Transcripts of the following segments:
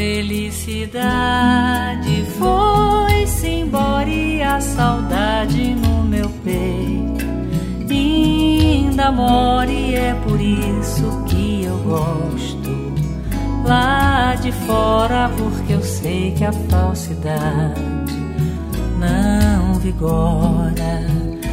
Felicidade foi-se embora e a saudade no meu peito ainda mora, e é por isso que eu gosto lá de fora, porque eu sei que a falsidade não vigora.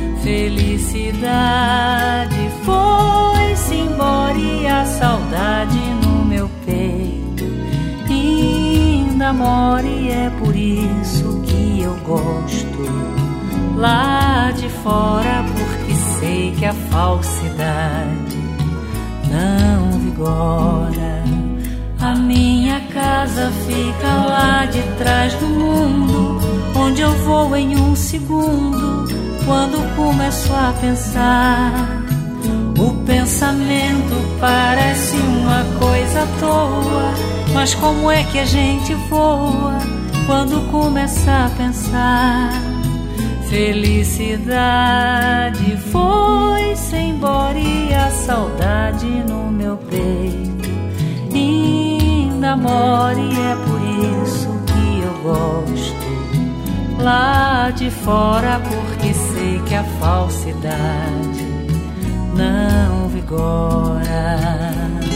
Felicidade foi-se embora e a saudade no meu peito ainda mora, e é por isso que eu gosto lá de fora, porque sei que a falsidade não vigora. A minha casa fica lá de trás do mundo, onde eu vou em um segundo quando começo a pensar. O pensamento parece uma coisa à toa, mas como é que a gente voa quando começa a pensar? Felicidade foi-se embora e a saudade no meu peito ainda mora, e é por isso que eu gosto lá de fora, porque sei que a falsidade não vigora.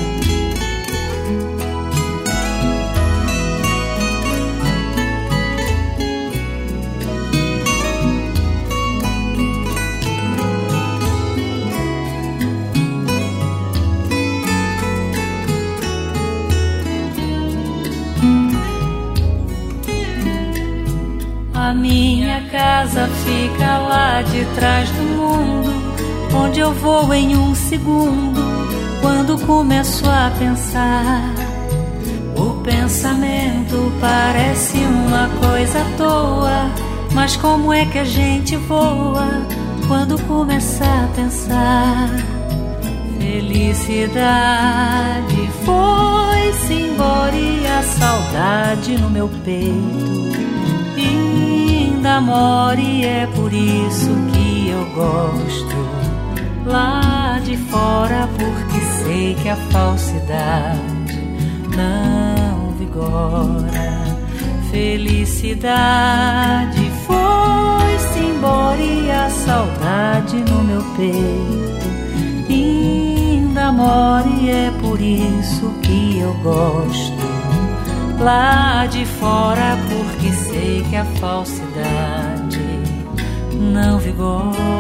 A minha casa fica lá de trás do mundo, onde eu vou em um segundo quando começo a pensar. O pensamento parece uma coisa à toa, mas como é que a gente voa quando começa a pensar? Felicidade foi-se embora e a saudade no meu peito ainda mora, e é por isso que eu gosto lá de fora, porque sei que a falsidade não vigora. Felicidade foi-se embora e a saudade no meu peito ainda mora, e é por isso que eu gosto lá de fora, porque sei que a falsidade não vigora.